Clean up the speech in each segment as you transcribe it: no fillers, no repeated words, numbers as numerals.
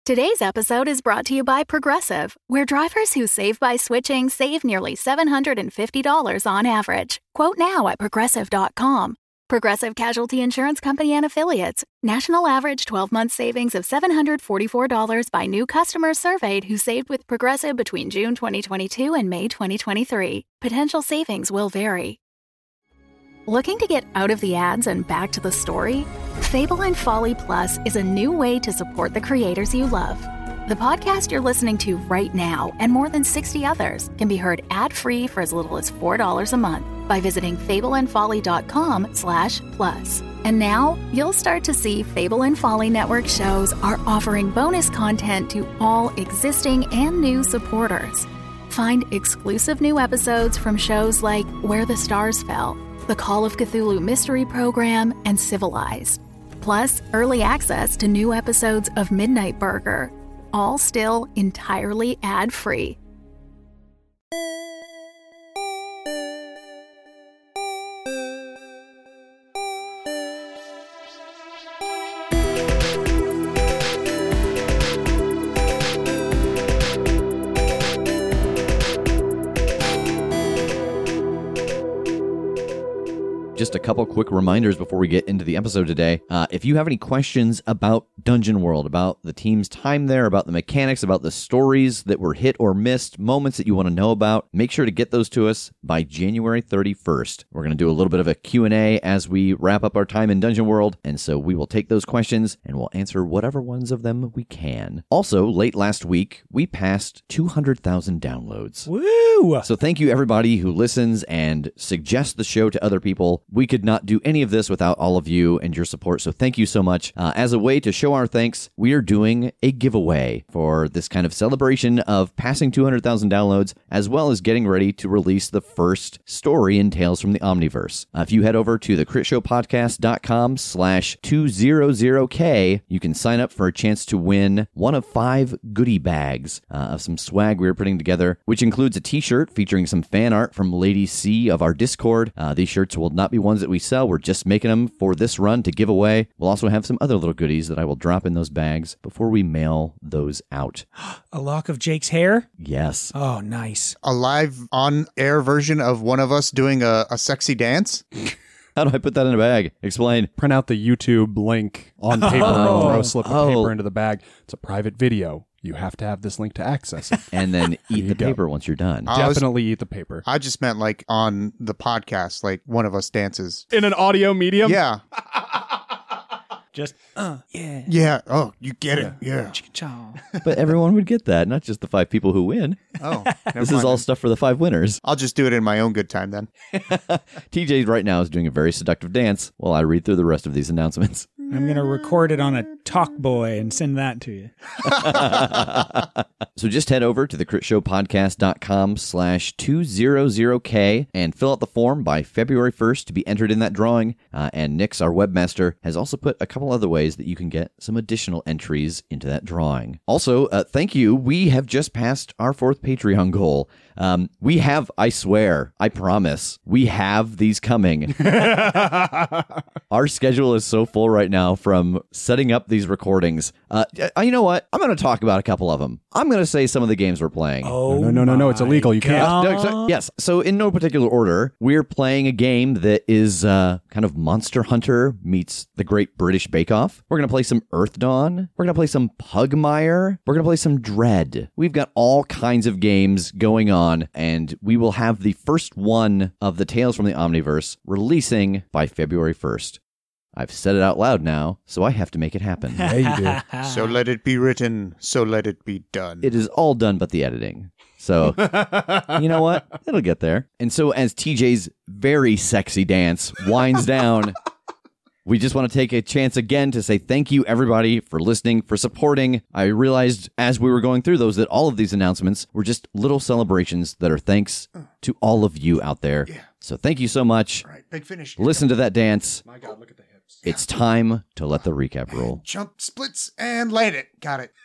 Today's episode is brought to you by Progressive, where drivers who save by switching save nearly $750 on average. Quote now at Progressive.com. Progressive Casualty Insurance Company and Affiliates. National average 12-month savings of $744 by new customers surveyed who saved with Progressive between June 2022 and May 2023. Potential savings will vary. Looking to get out of the ads and back to the story? Fable and Folly Plus is a new way to support the creators you love. The podcast you're listening to right now and more than 60 others can be heard ad-free for as little as $4 a month by visiting fableandfolly.com/plus. And now you'll start to see Fable and Folly Network shows are offering bonus content to all existing and new supporters. Find exclusive new episodes from shows like Where the Stars Fell, the Call of Cthulhu Mystery Program, and Civilized. Plus, early access to new episodes of Midnight Burger, all still entirely ad-free. Just a couple quick reminders before we get into the episode today. If you have any questions about Dungeon World, about the team's time there, about the mechanics, about the stories that were hit or missed, moments that you want to know about, make sure to get those to us by January 31st. We're going to do a little bit of a Q&A as we wrap up our time in Dungeon World, and so we will take those questions and we'll answer whatever ones of them we can. Also, late last week, we passed 200,000 downloads. Woo! So thank you everybody who listens and suggests the show to other people. We could not do any of this without all of you and your support, so thank you so much. As a way to show our thanks, we are doing a giveaway for this kind of celebration of passing 200,000 downloads, as well as getting ready to release the first story in Tales from the Omniverse. If you head over to thecritshowpodcast.com/200K, you can sign up for a chance to win one of 5 goodie bags of some swag we are putting together, which includes a t-shirt featuring some fan art from Lady C of our Discord. These shirts will not be ones that we sell. We're just making them for this run to give away. We'll also have some other little goodies that I will drop in those bags before we mail those out. A lock of Jake's hair? Yes. Oh, nice. A live on-air version of one of us doing a sexy dance? How do I put that in a bag? Explain. Print out the YouTube link on paper and throw a slip of paper into the bag. It's a private video. You have to have this link to access it. And then eat the paper once you're done. Definitely eat the paper. I just meant like on the podcast, like one of us dances. In an audio medium? Yeah. Just, yeah. Yeah. Oh, you get it. Yeah. Chicken-chow. But everyone would get that, not just the 5 people who win. Oh, This is all stuff for the 5 winners. I'll just do it in my own good time then. TJ right now is doing a very seductive dance while I read through the rest of these announcements. I'm going to record it on a Talkboy and send that to you. So just head over to thecritshowpodcast.com/200K and fill out the form by February 1st to be entered in that drawing. And Nix, our webmaster, has also put a couple other ways that you can get some additional entries into that drawing. Also, thank you. We have just passed our 4th Patreon goal. We have, I swear, I promise, we have these coming. Our schedule is so full right now from setting up these recordings. You know what? I'm going to talk about a couple of them. I'm going to say some of the games we're playing. Oh, No, it's illegal. You can't. Yes. So in no particular order, we're playing a game that is kind of Monster Hunter meets the Great British Bake Off. We're going to play some Earth Dawn. We're going to play some Pugmire. We're going to play some Dread. We've got all kinds of games going on, and we will have the first one of the Tales from the Omniverse releasing by February 1st. I've said it out loud now, so I have to make it happen. Yeah, you do. So let it be written, so let it be done. It is all done but the editing. So, you know what? It'll get there. And so as TJ's very sexy dance winds down, we just want to take a chance again to say thank you, everybody, for listening, for supporting. I realized as we were going through those that all of these announcements were just little celebrations that are thanks to all of you out there. Yeah. So thank you so much. All right, big finish. Listen to that dance. My God, look at the hips. It's time to let the recap roll. Jump, splits, and land it. Got it.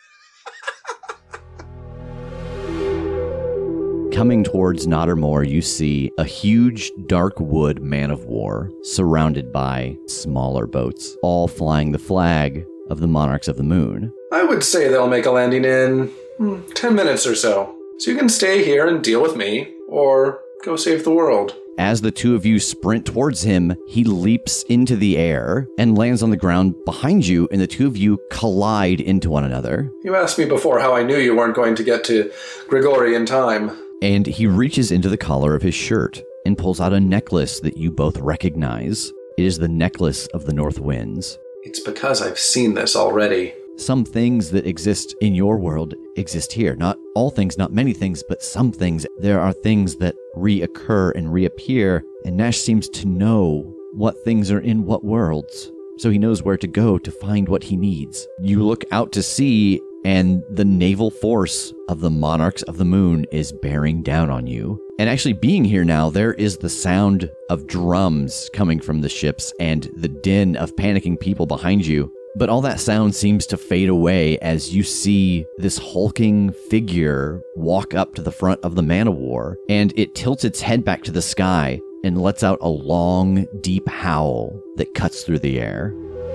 Coming towards Nottermore, you see a huge dark wood man of war surrounded by smaller boats, all flying the flag of the Monarchs of the Moon. I would say they'll make a landing in 10 minutes or so. So you can stay here and deal with me, or go save the world. As the two of you sprint towards him, he leaps into the air and lands on the ground behind you, and the two of you collide into one another. You asked me before how I knew you weren't going to get to Grigori in time. And he reaches into the collar of his shirt and pulls out a necklace that you both recognize. It is the necklace of the North Winds. It's because I've seen this already. Some things that exist in your world exist here. Not all things, not many things, but some things. There are things that reoccur and reappear, and Nash seems to know what things are in what worlds. So he knows where to go to find what he needs. You look out to sea, and the naval force of the Monarchs of the Moon is bearing down on you. And actually being here now, there is the sound of drums coming from the ships and the din of panicking people behind you. But all that sound seems to fade away as you see this hulking figure walk up to the front of the Man-O-War, and it tilts its head back to the sky and lets out a long, deep howl that cuts through the air.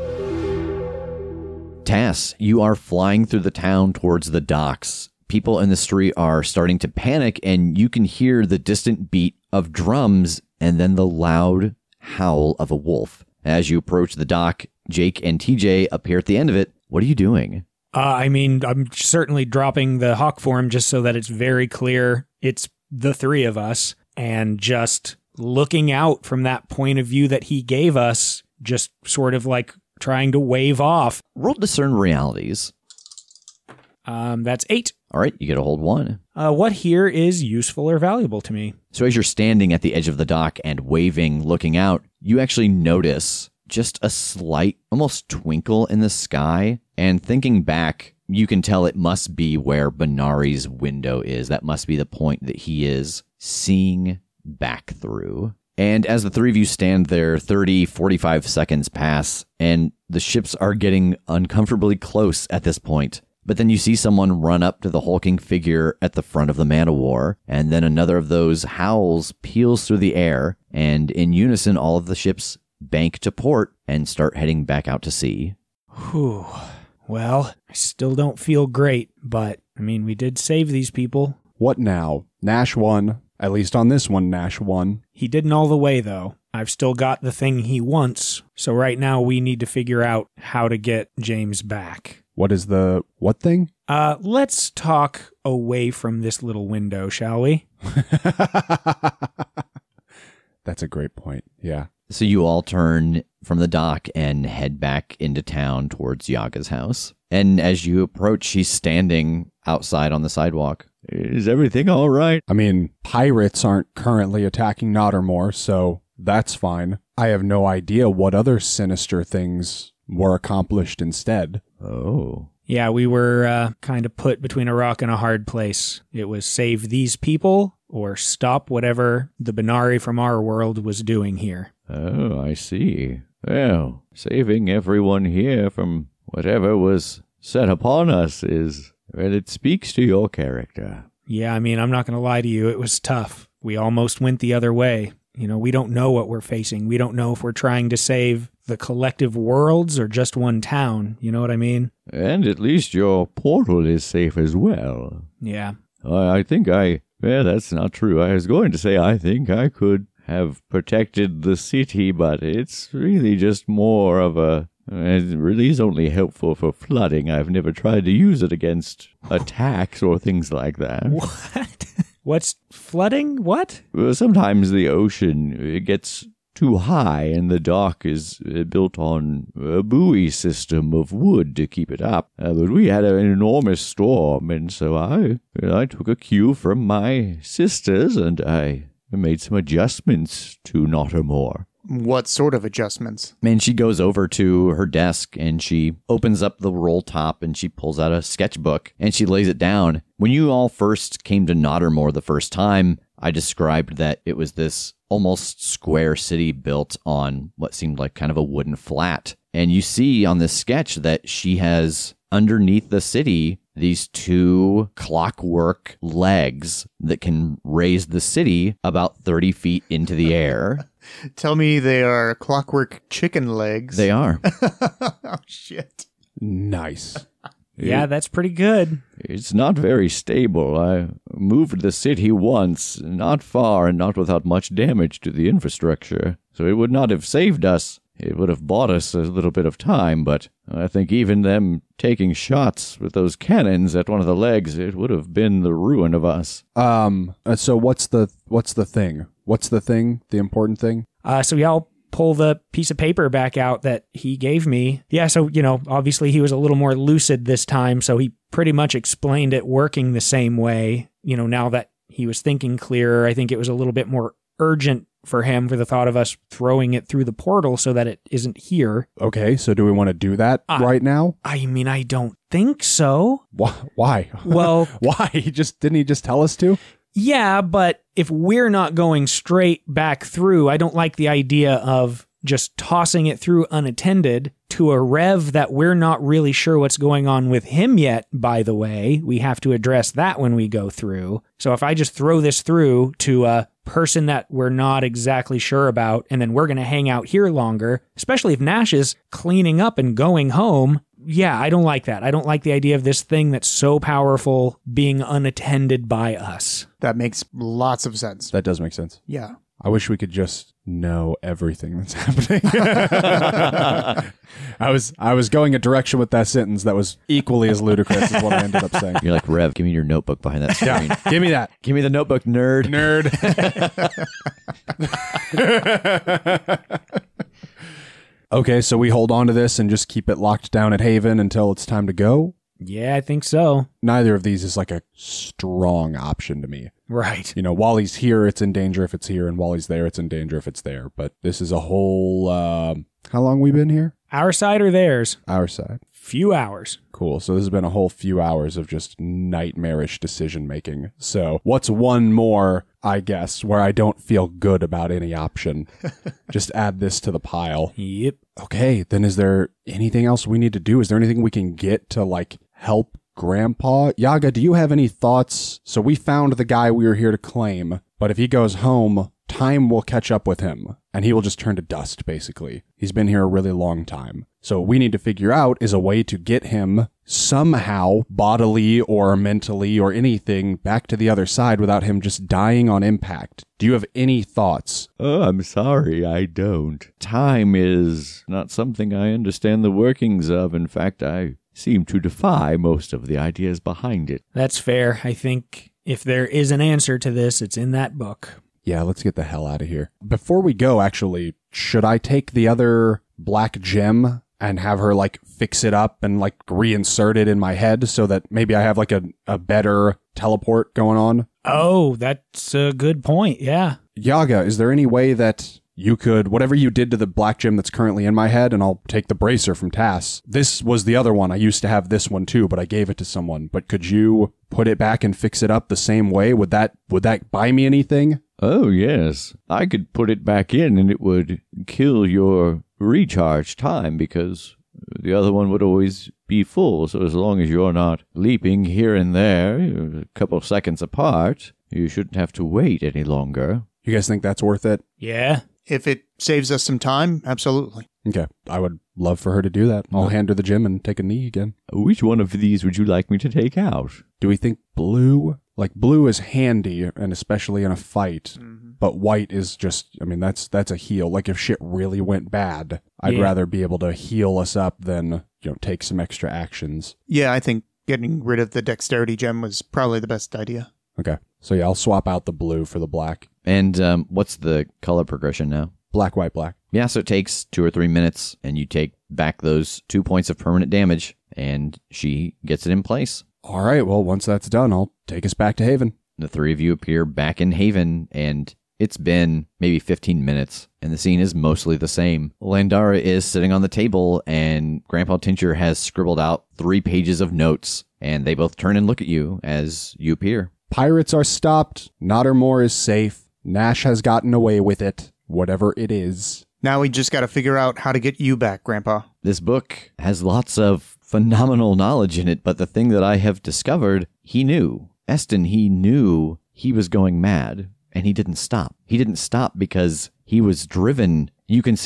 Tass, you are flying through the town towards the docks. People in the street are starting to panic, and you can hear the distant beat of drums and then the loud howl of a wolf. As you approach the dock, Jake and TJ appear at the end of it. What are you doing? I'm certainly dropping the hawk form just so that it's very clear it's the three of us, and just looking out from that point of view that he gave us, just sort of like trying to wave off. Roll Discern Realities. That's 8. All right, you get a hold 1. What here is useful or valuable to me? So as you're standing at the edge of the dock and waving, looking out, you actually notice just a slight, almost twinkle in the sky. And thinking back, you can tell it must be where Benari's window is. That must be the point that he is seeing back through. And as the three of you stand there, 30, 45 seconds pass, and the ships are getting uncomfortably close at this point. But then you see someone run up to the hulking figure at the front of the Man-O-War, and then another of those howls peels through the air, and in unison, all of the ships bank to port and start heading back out to sea. Whew. Well, I still don't feel great, but, we did save these people. What now? Nash won. At least on this one, Nash won. He didn't all the way, though. I've still got the thing he wants, so right now we need to figure out how to get James back. What is the what thing? Let's talk away from this little window, shall we? That's a great point, yeah. So you all turn from the dock and head back into town towards Yaga's house. And as you approach, she's standing outside on the sidewalk. Is everything all right? Pirates aren't currently attacking Nottermore, so that's fine. I have no idea what other sinister things were accomplished instead. Oh. Yeah, we were kind of put between a rock and a hard place. It was save these people or stop whatever the Benari from our world was doing here. Oh, I see. Well, saving everyone here from whatever was set upon us it speaks to your character. Yeah, I'm not going to lie to you. It was tough. We almost went the other way. We don't know what we're facing. We don't know if we're trying to save the collective worlds or just one town. You know what I mean? And at least your portal is safe as well. Yeah. That's not true. I was going to say I think I could have protected the city, but it's really just more of it really is only helpful for flooding. I've never tried to use it against attacks or things like that. What? What's flooding? What? Well, sometimes the ocean gets too high and the dock is built on a buoy system of wood to keep it up. But we had an enormous storm, and so I took a cue from my sisters and I made some adjustments to Nottermore. What sort of adjustments? And she goes over to her desk and she opens up the roll top and she pulls out a sketchbook and she lays it down. When you all first came to Nottermore the first time, I described that it was this almost square city built on what seemed like kind of a wooden flat. And you see on this sketch that she has underneath the city these two clockwork legs that can raise the city about 30 feet into the air. Tell me they are clockwork chicken legs. They are. Oh, shit. Nice. Yeah, that's pretty good. It's not very stable. I moved the city once, not far and not without much damage to the infrastructure. So it would not have saved us. It would have bought us a little bit of time, but I think even them taking shots with those cannons at one of the legs, it would have been the ruin of us. So what's the thing? What's the thing? The important thing? So y'all pull the piece of paper back out that he gave me. Yeah, so, obviously he was a little more lucid this time, so he pretty much explained it working the same way. Now that he was thinking clearer, I think it was a little bit more urgent for him for the thought of us throwing it through the portal so that it isn't here. Okay, so do we want to do that right now? I mean, I don't think so. Why? Well, why? Didn't he just tell us to? Yeah, but if we're not going straight back through, I don't like the idea of just tossing it through unattended to a Rev that we're not really sure what's going on with him yet, by the way. We have to address that when we go through. So if I just throw this through to a person that we're not exactly sure about, and then we're going to hang out here longer, especially if Nash is cleaning up and going home, yeah, I don't like that. I don't like the idea of this thing that's so powerful being unattended by us. That makes lots of sense. That does make sense. Yeah. I wish we could just know everything that's happening. I was going a direction with that sentence that was equally as ludicrous as what I ended up saying. You're like, Rev, give me your notebook behind that screen. Yeah, give me that. Give me the notebook, nerd. Okay, so we hold on to this and just keep it locked down at Haven until it's time to go? Yeah, I think so. Neither of these is like a strong option to me. Right. While he's here, it's in danger if it's here, and while he's there, it's in danger if it's there. But this is a whole, how long we been here? Our side or theirs? Our side. Few hours. Cool. So this has been a whole few hours of just nightmarish decision making. So what's one more, I guess, where I don't feel good about any option? Just add this to the pile. Yep. Okay, then is there anything else we need to do? Is there anything we can get to, help Grandpa? Yaga, do you have any thoughts? So we found the guy we were here to claim, but if he goes home, time will catch up with him, and he will just turn to dust, basically. He's been here a really long time. So what we need to figure out is a way to get him somehow, bodily or mentally or anything, back to the other side without him just dying on impact. Do you have any thoughts? Oh, I'm sorry, I don't. Time is not something I understand the workings of. In fact, I seem to defy most of the ideas behind it. That's fair. I think if there is an answer to this, it's in that book. Yeah, let's get the hell out of here. Before we go, actually, should I take the other black gem and have her fix it up and reinsert it in my head so that maybe I have a better teleport going on? Oh, that's a good point. Yeah. Yaga, is there any way that you could, whatever you did to the black gem that's currently in my head, and I'll take the bracer from Tass. This was the other one. I used to have this one too, but I gave it to someone. But could you put it back and fix it up the same way? Would that buy me anything? Oh, yes. I could put it back in and it would kill your recharge time because the other one would always be full. So as long as you're not leaping here and there, a couple seconds apart, you shouldn't have to wait any longer. You guys think that's worth it? Yeah. If it saves us some time, absolutely. Okay. I would love for her to do that. I'll hand her the gem and take a knee again. Which one of these would you like me to take out? Do we think blue? Blue is handy, and especially in a fight. Mm-hmm. But white is just, that's a heal. If shit really went bad, I'd rather be able to heal us up than, take some extra actions. Yeah, I think getting rid of the dexterity gem was probably the best idea. Okay. So yeah, I'll swap out the blue for the black. And what's the color progression now? Black, white, black. Yeah, so it takes 2 or 3 minutes, and you take back those 2 points of permanent damage, and she gets it in place. All right, well, once that's done, I'll take us back to Haven. The 3 of you appear back in Haven, and it's been maybe 15 minutes, and the scene is mostly the same. Landara is sitting on the table, and Grandpa Tincher has scribbled out 3 pages of notes, and they both turn and look at you as you appear. Pirates are stopped. Nottermore is safe. Nash has gotten away with it, whatever it is. Now we just got to figure out how to get you back, Grandpa. This book has lots of phenomenal knowledge in it, but the thing that I have discovered, he knew. Eston, he knew he was going mad, and he didn't stop. He didn't stop because he was driven. You can see it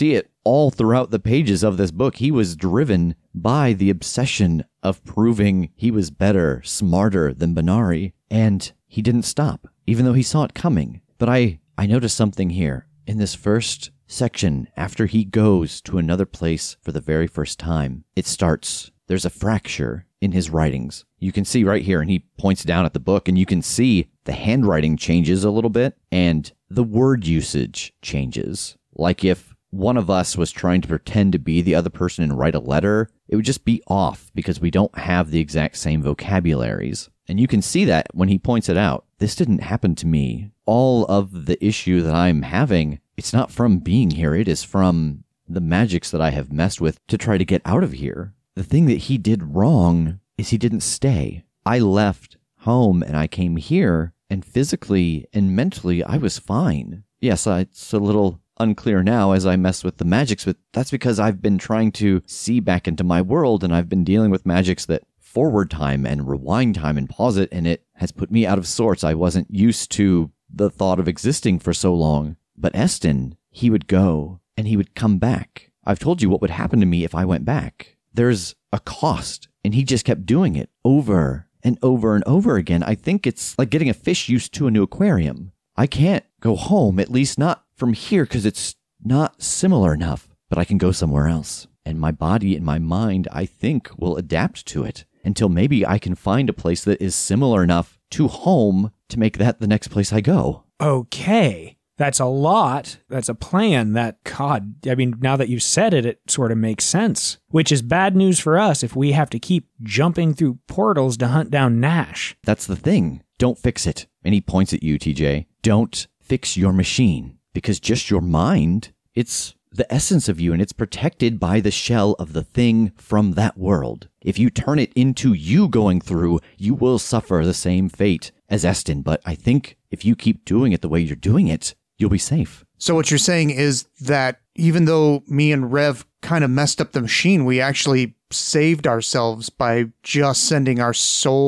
all throughout the pages of this book. He was driven by the obsession of proving he was better, smarter than Benari, and he didn't stop, even though he saw it coming. But I noticed something here. In this first section, after he goes to another place for the very first time, it starts, there's a fracture in his writings. You can see right here, and he points down at the book, and you can see the handwriting changes a little bit, and the word usage changes. Like if one of us was trying to pretend to be the other person and write a letter, it would just be off because we don't have the exact same vocabularies. And you can see that when he points it out. This didn't happen to me. All of the issue that I'm having, it's not from being here. It is from the magics that I have messed with to try to get out of here. The thing that he did wrong is he didn't stay. I left home and I came here, and physically and mentally I was fine. Yes, it's a little unclear now as I mess with the magics, but that's because I've been trying to see back into my world, and I've been dealing with magics that forward time and rewind time and pause it, and it has put me out of sorts. I wasn't used to the thought of existing for so long. But Eston, he would go and he would come back. I've told you what would happen to me if I went back. There's a cost, and he just kept doing it over and over and over again. I think it's like getting a fish used to a new aquarium. I can't go home, at least not from here, because it's not similar enough, but I can go somewhere else. And my body and my mind, I think, will adapt to it until maybe I can find a place that is similar enough to home to make that the next place I go. Okay. That's a lot. That's a plan that, God, I mean, now that you've said it, it sort of makes sense. Which is bad news for us if we have to keep jumping through portals to hunt down Nash. That's the thing. Don't fix it. And he points at you, TJ. Don't fix your machine. Because just your mind, it's the essence of you, and it's protected by the shell of the thing from that world. If you turn it into you going through, you will suffer the same fate as Eston. But I think if you keep doing it the way you're doing it, you'll be safe. So what you're saying is that even though me and Rev kind of messed up the machine, we actually saved ourselves by just sending our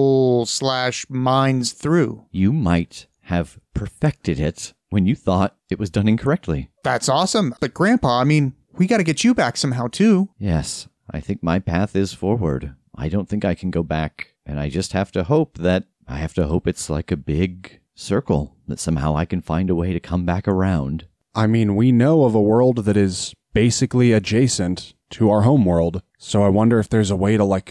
soul/minds through. You might have perfected it when you thought it was done incorrectly. That's awesome. But Grandpa, I mean, we got to get you back somehow too. Yes, I think my path is forward. I don't think I can go back, and I just have to hope it's like a big circle, that somehow I can find a way to come back around. I mean, we know of a world that is basically adjacent to our home world, so I wonder if there's a way to,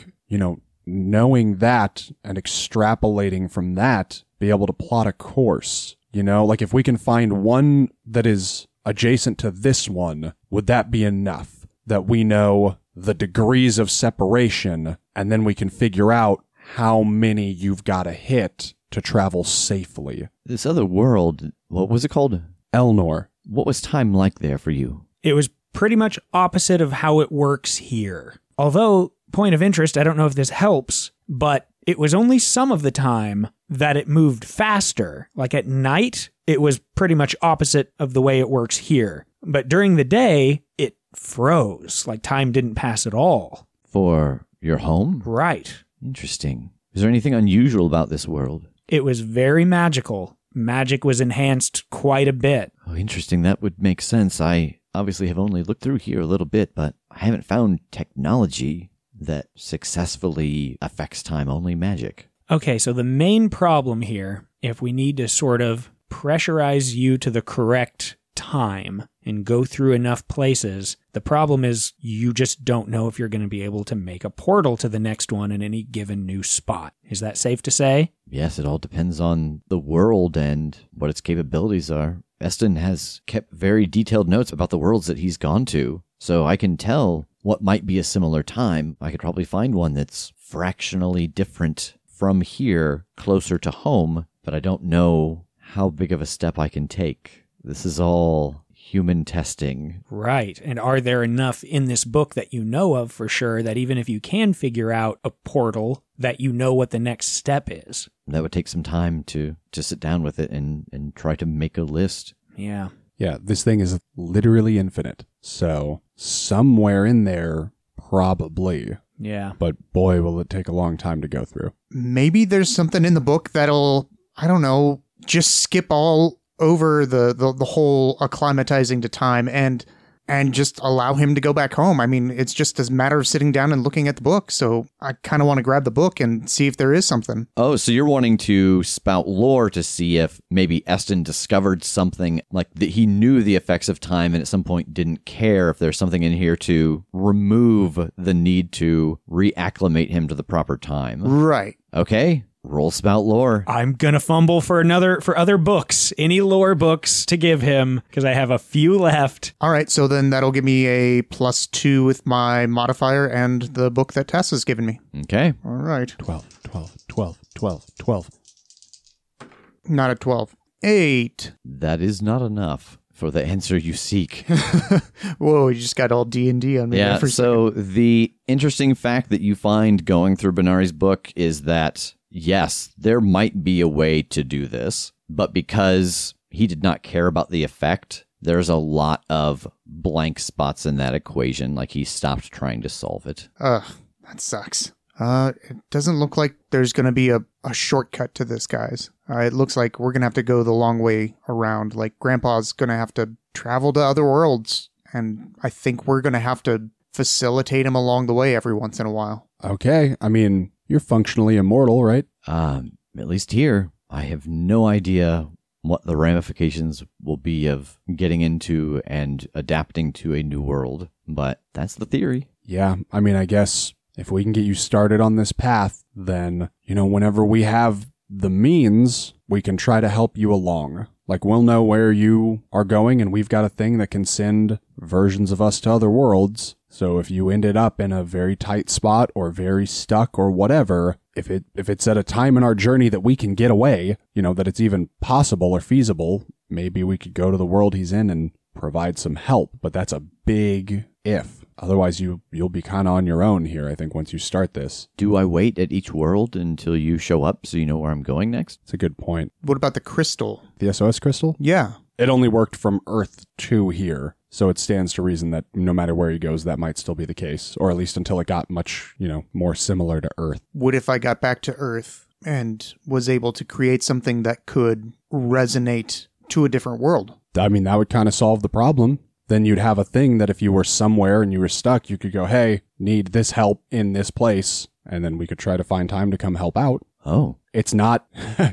knowing that and extrapolating from that, be able to plot a course. If we can find one that is adjacent to this one, would that be enough that we know the degrees of separation, and then we can figure out how many you've got to hit to travel safely? This other world, what was it called? Elnor. What was time like there for you? It was pretty much opposite of how it works here. Although, point of interest, I don't know if this helps, but it was only some of the time that it moved faster. Like at night, it was pretty much opposite of the way it works here. But during the day, it froze. Like time didn't pass at all. For your home? Right. Interesting. Is there anything unusual about this world? It was very magical. Magic was enhanced quite a bit. Oh, interesting. That would make sense. I obviously have only looked through here a little bit, but I haven't found technology that successfully affects time, only magic. Okay, so the main problem here, if we need to sort of pressurize you to the correct time and go through enough places, the problem is you just don't know if you're going to be able to make a portal to the next one in any given new spot. Is that safe to say? Yes, it all depends on the world and what its capabilities are. Eston has kept very detailed notes about the worlds that he's gone to, so I can tell what might be a similar time. I could probably find one that's fractionally different from here, closer to home, but I don't know how big of a step I can take. This is all human testing. Right. And are there enough in this book that you know of for sure that even if you can figure out a portal, that you know what the next step is? That would take some time to sit down with it and try to make a list. Yeah. Yeah, this thing is literally infinite. So somewhere in there, probably. Yeah. But boy, will it take a long time to go through. Maybe there's something in the book that'll, I don't know, just skip all over the whole acclimatizing to time and and just allow him to go back home. I mean, it's just a matter of sitting down and looking at the book. So I kind of want to grab the book and see if there is something. Oh, so you're wanting to spout lore to see if maybe Eston discovered something, like that he knew the effects of time and at some point didn't care, if there's something in here to remove the need to reacclimate him to the proper time. Right. Okay. Roll spout lore. I'm going to fumble for other books, any lore books to give him, because I have a few left. All right, so then that'll give me a +2 with my modifier and the book that Tess has given me. Okay. All right. 12. Not a 12. 8. That is not enough for the answer you seek. Whoa, you just got all D&D on me. Yeah, there for a so the interesting fact that you find going through Benari's book is that, yes, there might be a way to do this, but because he did not care about the effect, there's a lot of blank spots in that equation, like he stopped trying to solve it. Ugh, that sucks. It doesn't look like there's going to be a shortcut to this, guys. It looks like we're going to have to go the long way around. Like, Grandpa's going to have to travel to other worlds, and I think we're going to have to facilitate him along the way every once in a while. Okay. I mean, you're functionally immortal, right? At least here, I have no idea what the ramifications will be of getting into and adapting to a new world, but that's the theory. Yeah. I mean, I guess if we can get you started on this path, then, whenever we have the means, we can try to help you along. Like, we'll know where you are going, and we've got a thing that can send versions of us to other worlds. So if you ended up in a very tight spot or very stuck or whatever, if it's at a time in our journey that we can get away, that it's even possible or feasible, maybe we could go to the world he's in and provide some help. But that's a big if. Otherwise, you'll be kind of on your own here, I think, once you start this. Do I wait at each world until you show up so you know where I'm going next? It's a good point. What about the crystal? The SOS crystal? Yeah. It only worked from Earth to here, so it stands to reason that no matter where he goes, that might still be the case, or at least until it got much, more similar to Earth. What if I got back to Earth and was able to create something that could resonate to a different world? I mean, that would kind of solve the problem. Then you'd have a thing that if you were somewhere and you were stuck, you could go, hey, need this help in this place, and then we could try to find time to come help out. Oh. It's not,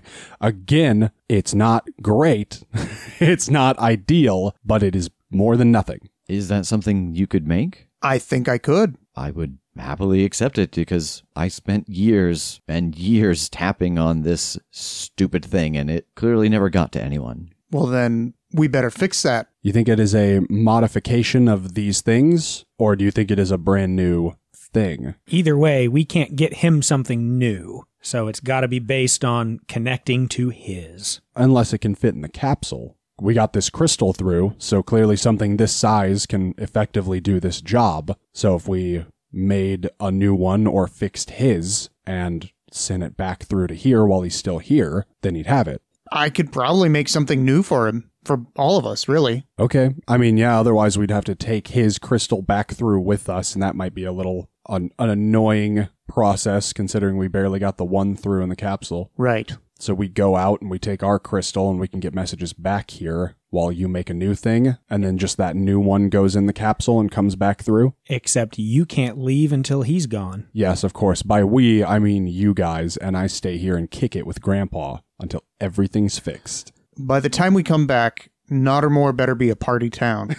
again, it's not great. It's not ideal, but it is more than nothing. Is that something you could make? I think I could. I would happily accept it because I spent years and years tapping on this stupid thing and it clearly never got to anyone. Well, then we better fix that. You think it is a modification of these things, or do you think it is a brand new thing? Either way, we can't get him something new. So it's got to be based on connecting to his. Unless it can fit in the capsule. We got this crystal through, so clearly something this size can effectively do this job. So if we made a new one or fixed his and sent it back through to here while he's still here, then he'd have it. I could probably make something new for him. For all of us, really. Okay. I mean, yeah, otherwise we'd have to take his crystal back through with us, and that might be a little an annoying process, considering we barely got the one through in the capsule. Right. So we go out and we take our crystal, and we can get messages back here while you make a new thing, and then just that new one goes in the capsule and comes back through. Except you can't leave until he's gone. Yes, of course. By we, I mean you guys, and I stay here and kick it with Grandpa until everything's fixed. By the time we come back, Nottermore better be a party town.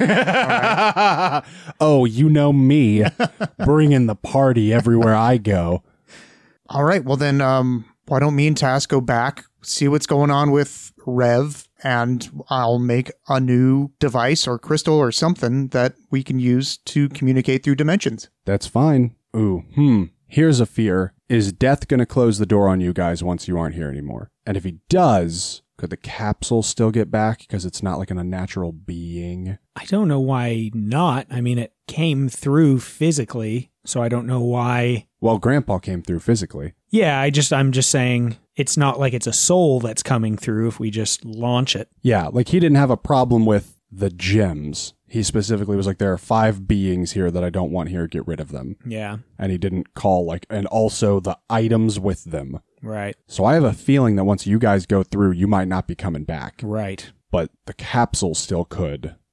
Right. Oh, you know me, bringing the party everywhere I go. All right, well then, why don't me and Tass go back, see what's going on with Rev, and I'll make a new device or crystal or something that we can use to communicate through dimensions. That's fine. Ooh, Here's a fear. Is Death going to close the door on you guys once you aren't here anymore? And if he does, could the capsule still get back because it's not like an unnatural being? I don't know why not. I mean, it came through physically, so I don't know why. Well, Grandpa came through physically. Yeah, I'm just saying it's not like it's a soul that's coming through if we just launch it. Yeah, like he didn't have a problem with the gems. He specifically was like, there are 5 beings here that I don't want here, get rid of them. Yeah. And he didn't call and also the items with them. Right. So I have a feeling that once you guys go through, you might not be coming back. Right. But the capsule still could.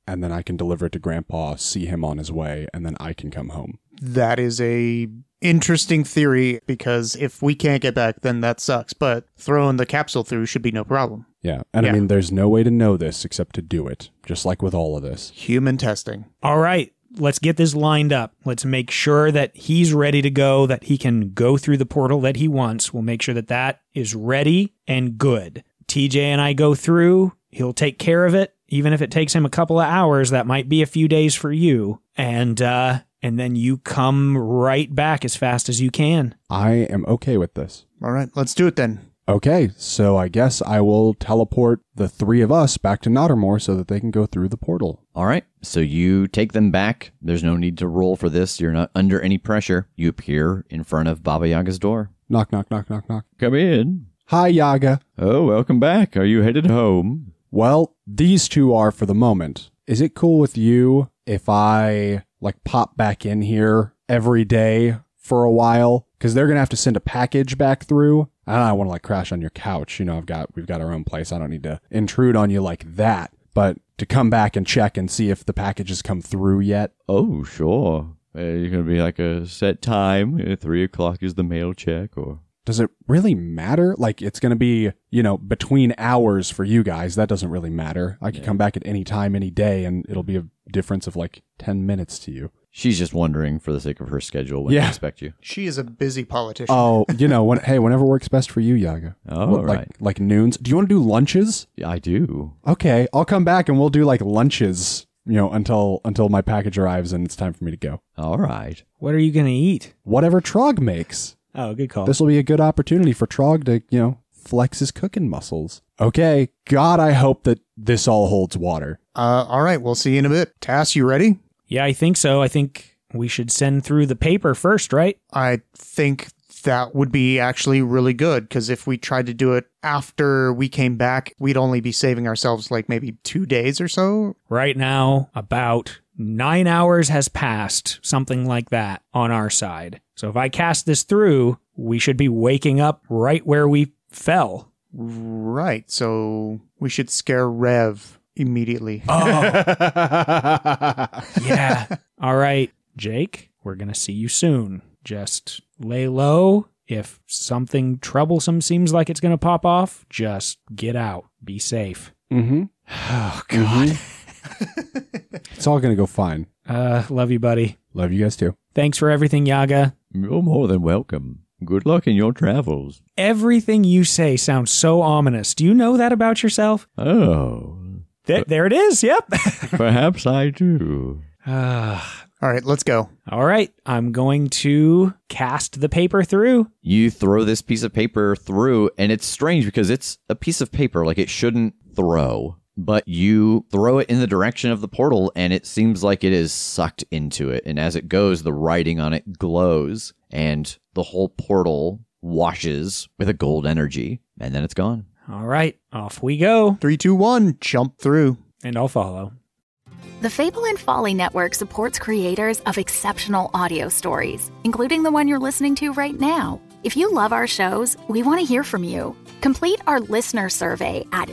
and then I can deliver it to Grandpa, see him on his way, and then I can come home. That is a interesting theory, because if we can't get back, then that sucks. But throwing the capsule through should be no problem. Yeah, and I mean, there's no way to know this except to do it, just like with all of this. Human testing. All right, let's get this lined up. Let's make sure that he's ready to go, that he can go through the portal that he wants. We'll make sure that that is ready and good. TJ and I go through. He'll take care of it. Even if it takes him a couple of hours, that might be a few days for you. And then you come right back as fast as you can. I am okay with this. All right, let's do it then. Okay, so I guess I will teleport the three of us back to Nottermore so that they can go through the portal. All right, so you take them back. There's no need to roll for this. You're not under any pressure. You appear in front of Baba Yaga's door. Knock, knock, knock, knock, knock. Come in. Hi, Yaga. Oh, welcome back. Are you headed home? Well, these two are for the moment. Is it cool with you if I, pop back in here every day for a while? Because they're going to have to send a package back through. I don't want to, crash on your couch. You know, we've got our own place. I don't need to intrude on you like that. But to come back and check and see if the package has come through yet. Oh, sure. You're going to be a set time. 3 o'clock is the mail check, or... Does it really matter? It's going to be, between hours for you guys. That doesn't really matter. I could come back at any time, any day, and it'll be a difference of 10 minutes to you. She's just wondering for the sake of her schedule when to expect you. She is a busy politician. Oh, whenever works best for you, Yaga. Oh, right. Like noons. Do you want to do lunches? Yeah, I do. Okay, I'll come back and we'll do lunches, until my package arrives and it's time for me to go. All right. What are you going to eat? Whatever Trog makes. Oh, good call. This will be a good opportunity for Trog to, flex his cooking muscles. Okay, God, I hope that this all holds water. All right, we'll see you in a bit. Tass, you ready? Yeah, I think so. I think we should send through the paper first, right? I think that would be actually really good, because if we tried to do it after we came back, we'd only be saving ourselves maybe 2 days or so. Right now, about 9 hours has passed, something like that, on our side. So if I cast this through, we should be waking up right where we fell. Right, so we should scare Rev immediately. Oh. Yeah. All right, Jake, we're going to see you soon. Just lay low. If something troublesome seems like it's going to pop off, just get out. Be safe. Mm-hmm. Oh, God. Mm-hmm. It's all going to go fine. Love you, buddy. Love you guys too. Thanks for everything, Yaga. You're more than welcome. Good luck in your travels. Everything you say sounds so ominous. Do you know that about yourself? Oh. There it is. Yep. Perhaps I do. All right, let's go. All right. I'm going to cast the paper through. You throw this piece of paper through, and it's strange because it's a piece of paper. It shouldn't throw. But you throw it in the direction of the portal, and it seems like it is sucked into it. And as it goes, the writing on it glows, and the whole portal washes with a gold energy, and then it's gone. All right. Off we go. 3, 2, 1, jump through. And I'll follow. The Fable and Folly Network supports creators of exceptional audio stories, including the one you're listening to right now. If you love our shows, we want to hear from you. Complete our listener survey at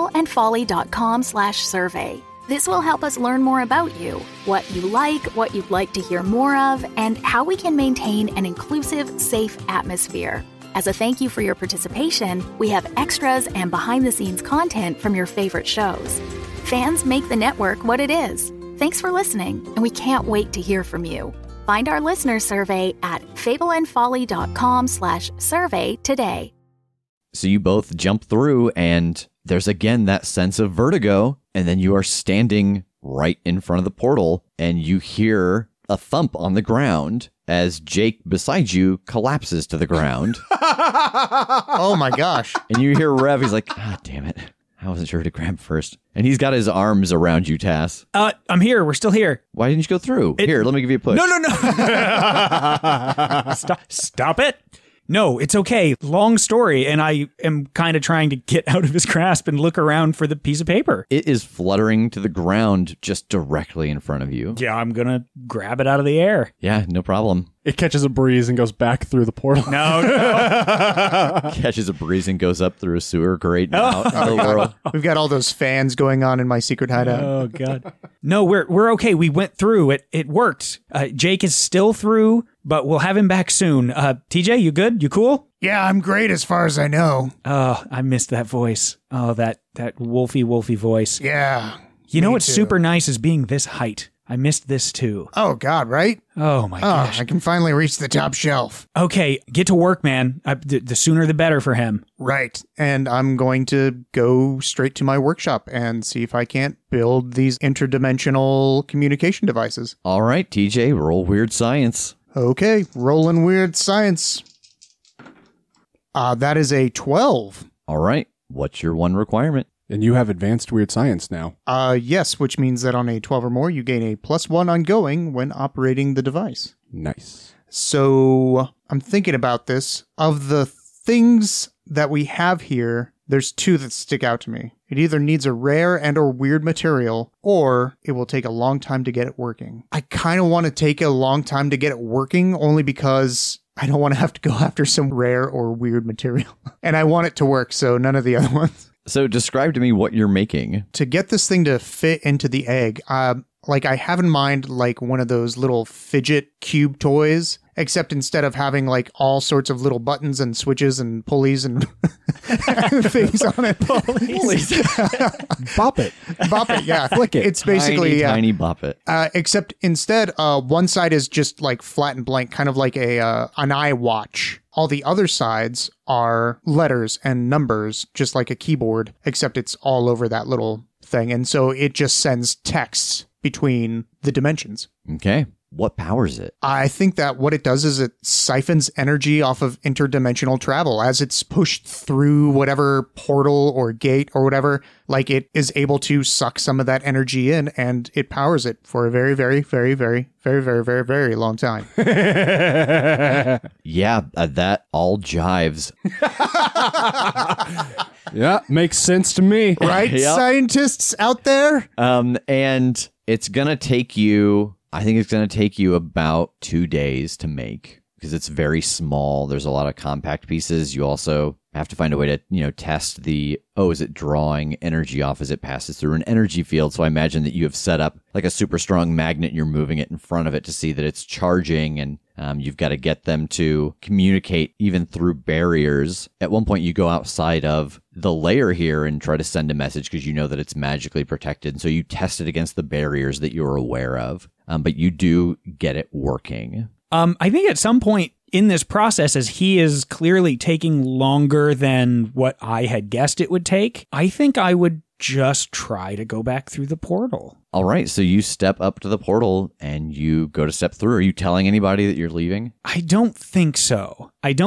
fableandfolly.com/survey. This will help us learn more about you, what you like, what you'd like to hear more of, and how we can maintain an inclusive, safe atmosphere. As a thank you for your participation, we have extras and behind-the-scenes content from your favorite shows. Fans make the network what it is. Thanks for listening, and we can't wait to hear from you. Find our listener survey at fableandfolly.com/survey today. So you both jump through, and there's again that sense of vertigo, and then you are standing right in front of the portal, and you hear a thump on the ground as Jake beside you collapses to the ground. Oh my gosh. And you hear Rev, he's like, ah, damn it. I wasn't sure who to grab first. And he's got his arms around you, Tass. I'm here. We're still here. Why didn't you go through? Here, let me give you a push. No. Stop it. No, it's okay. Long story, and I am kind of trying to get out of his grasp and look around for the piece of paper. It is fluttering to the ground just directly in front of you. Yeah, I'm going to grab it out of the air. Yeah, no problem. It catches a breeze and goes back through the portal. No. Catches a breeze and goes up through a sewer grate and out into the world. We've got all those fans going on in my secret hideout. Oh God. No, we're okay. We went through it. It worked. Jake is still through, but we'll have him back soon. TJ, you good? You cool? Yeah, I'm great as far as I know. Oh, I missed that voice. Oh, that wolfy voice. Yeah. You know me what's too. super nice is being this height. I missed this too. Oh, God, right? Oh my gosh. I can finally reach the top shelf. Okay, get to work, man. The sooner the better for him. Right. And I'm going to go straight to my workshop and see if I can't build these interdimensional communication devices. All right, TJ, roll weird science. Okay, rolling weird science. That is a 12. All right, what's your one requirement? And you have advanced weird science now. Yes, which means that on a 12 or more, you gain a +1 ongoing when operating the device. Nice. So I'm thinking about this. Of the things that we have here, there's two that stick out to me. It either needs a rare and or weird material, or it will take a long time to get it working. I kind of want to take a long time to get it working, only because I don't want to have to go after some rare or weird material. And I want it to work, so none of the other ones. So describe to me what you're making. To get this thing to fit into the egg, I have in mind like one of those little fidget cube toys, except instead of having like all sorts of little buttons and switches and pulleys and things on it. Bop it. Bop it, yeah. Flick it. It's basically tiny bop it. except instead, one side is just like flat and blank, kind of like an iWatch. All the other sides are letters and numbers, just like a keyboard, except it's all over that little thing. And so it just sends texts between the dimensions. Okay. What powers it? I think that what it does is it siphons energy off of interdimensional travel as it's pushed through whatever portal or gate or whatever. Like it is able to suck some of that energy in, and it powers it for a very, very, very, very, very, very, very, very long time. Yeah, that all jives. Yeah, makes sense to me. Right, Yep. scientists out there? And it's going to take you, I think it's going to take you about 2 days to make because it's very small. There's a lot of compact pieces. You also have to find a way to, test is it drawing energy off as it passes through an energy field? So I imagine that you have set up like a super strong magnet and you're moving it in front of it to see that it's charging, and you've got to get them to communicate even through barriers. At one point you go outside of the layer here and try to send a message because you know that it's magically protected. And so you test it against the barriers that you're aware of. But you do get it working. I think at some point in this process, as he is clearly taking longer than what I had guessed it would take, I think I would just try to go back through the portal. All right, so you step up to the portal and you go to step through. Are you telling anybody that you're leaving? I don't think so.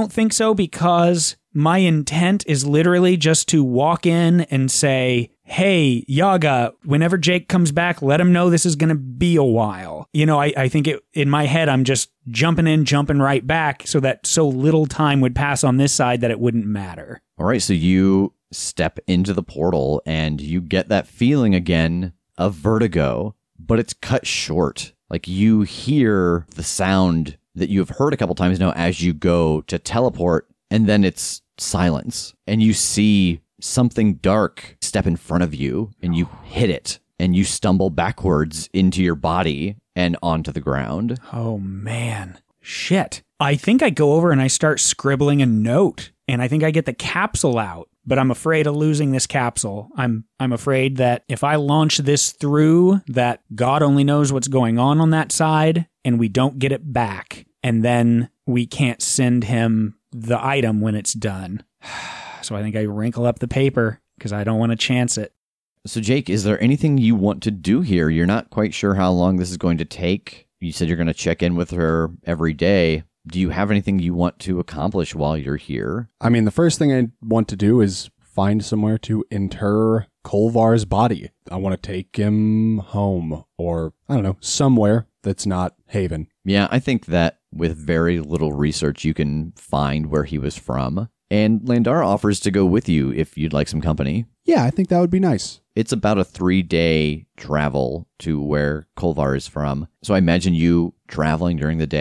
Because my intent is literally just to walk in and say, hey, Yaga, whenever Jake comes back, let him know this is going to be a while. I think in my head, I'm just jumping right back so little time would pass on this side that it wouldn't matter. All right, so you step into the portal and you get that feeling again of vertigo, but it's cut short. Like you hear the sound that you have heard a couple times now as you go to teleport, and then it's silence. And you see something dark step in front of you, and you hit it, and you stumble backwards into your body and onto the ground. Oh, man. Shit. I think I go over and I start scribbling a note, and I think I get the capsule out. But I'm afraid of losing this capsule. I'm afraid that if I launch this through, that God only knows what's going on that side, and we don't get it back. And then we can't send him the item when it's done. So I think I wrinkle up the paper because I don't want to chance it. So Jake, is there anything you want to do here? You're not quite sure how long this is going to take. You said you're going to check in with her every day. Do you have anything you want to accomplish while you're here? I mean, the first thing I want to do is find somewhere to inter Kolvar's body. I want to take him home, or, I don't know, somewhere that's not Haven. Yeah, I think that with very little research, you can find where he was from. And Landara offers to go with you if you'd like some company. Yeah, I think that would be nice. It's about a 3-day travel to where Kolvar is from. So I imagine you traveling during the day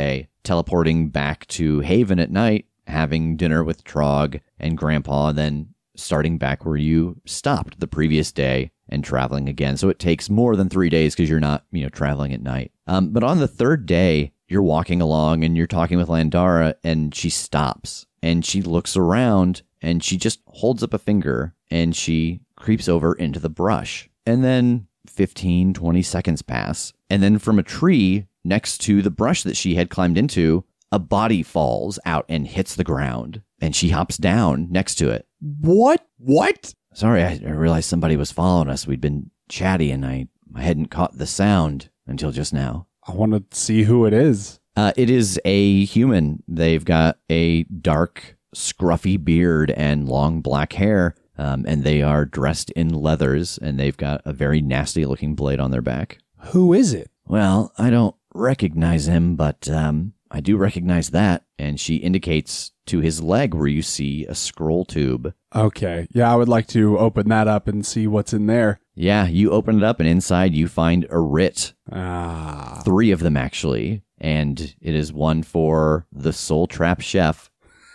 teleporting back to Haven at night, having dinner with Trog and Grandpa, then starting back where you stopped the previous day and traveling again. So it takes more than 3 days because you're not, traveling at night. But on the third day, you're walking along and you're talking with Landara, and she stops and she looks around and she just holds up a finger and she creeps over into the brush. And then 15, 20 seconds pass. And then from a tree next to the brush that she had climbed into, a body falls out and hits the ground. And she hops down next to it. What? Sorry, I realized somebody was following us. We'd been chatty and I hadn't caught the sound until just now. I want to see who it is. It is a human. They've got a dark, scruffy beard and long black hair. And they are dressed in leathers, and they've got a very nasty-looking blade on their back. Who is it? Well, I don't recognize him, but I do recognize that. And she indicates to his leg where you see a scroll tube. Okay. Yeah, I would like to open that up and see what's in there. Yeah, you open it up, and inside you find a writ. 3 of them, actually. And it is one for the Soul Trap Chef,